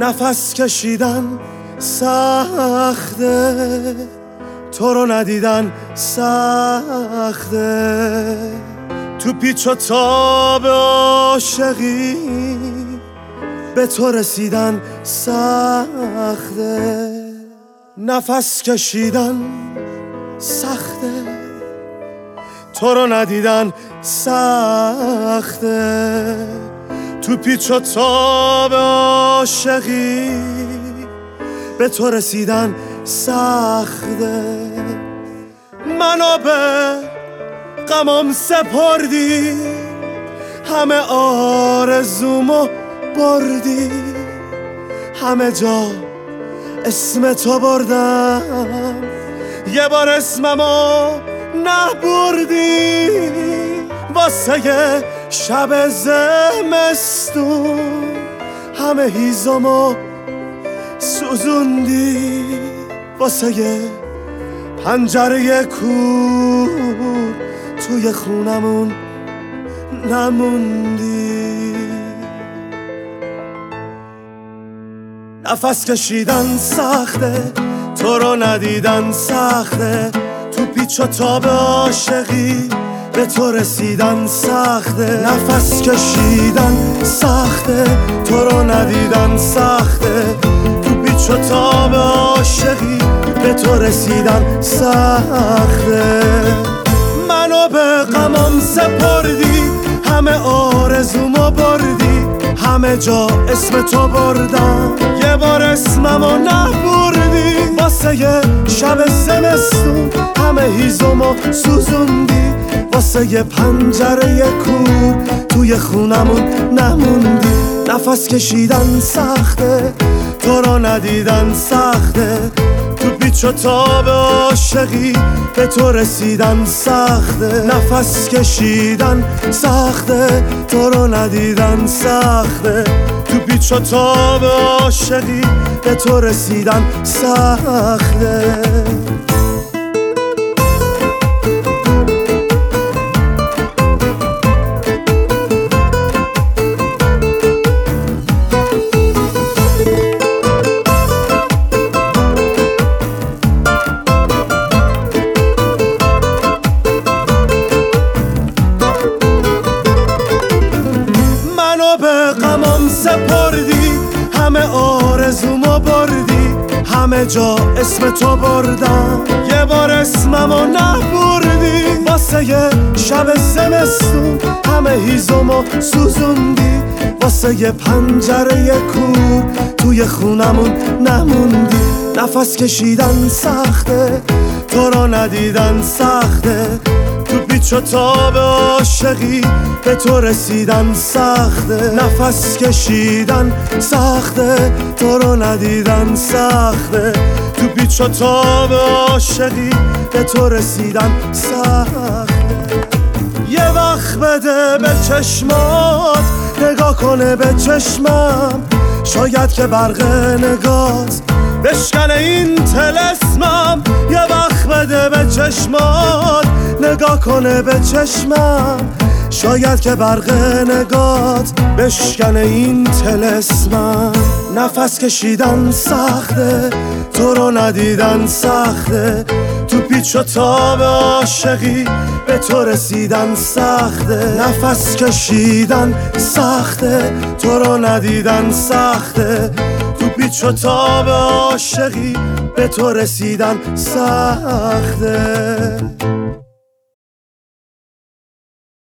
نفس کشیدن سخته، تو رو ندیدن سخته، تو پیچ و تاب عاشقی به تو رسیدن سخته. نفس کشیدن سخته، تو رو ندیدن سخته، تو پیچ و تاب عاشقی به تو رسیدن سخته. منو به غمم سپردی، همه آرزومو بردی، همه جا اسم تو بردم، یه بار اسممو نبردی. واسه شب زمستون همه هیزمو سوزوندی، واسه پنجره کور توی خونمون نموندی. نفس کشیدن سخته، تو رو ندیدن سخته، تو پیچ و تاب عاشقی به تو رسیدن سخته. نفس کشیدن سخته، تو رو ندیدن سخته، تو پیچ و تاب عاشقی به تو رسیدن سخته. منو به غمم سپردی، همه آرزومو بردی، همه جا اسم تو بردم، یه بار اسممو نبردی. واسه شب زمستون همه هیزمو سوزوندی، واسه پنجره کور توی خونمون نموندی. نفس کشیدن سخته، تو رو ندیدن سخته، تو پیچ و تاب عاشقی به تو رسیدن سخته. نفس کشیدن سخته، تو رو ندیدن سخته، تو پیچ و تاب عاشقی به تو رسیدن سخته. به غمم سپردی، همه آرزومو بردی، همه جا اسم تو بردم، یه بار اسممو نبردی. واسه شب زمستون همه هیزمو سوزوندی، واسه پنجره کور توی خونمون نموندی. نفس کشیدن سخته، تو رو ندیدن سخته، تو پیچ و تاب عاشقی به تو رسیدن سخته. نفس کشیدن سخته، تو رو ندیدن سخته، تو پیچ و تاب عاشقی به تو رسیدن سخته. یه وقت بده به چشمات، نگاه کنه به چشمم، شاید که برق نگات بشکنه این طلسمم. یه وقت بده به چشمات، نگاه کنه به چشمم، شاید که برق نگات بشکنه این طلسمم. نفس کشیدن سخته، تو رو ندیدن سخته، تو پیچ و تاب عاشقی به تو رسیدن سخته. نفس کشیدن سخته، تو رو ندیدن سخته، تو پیچ و تاب عاشقی به تو رسیدن سخته.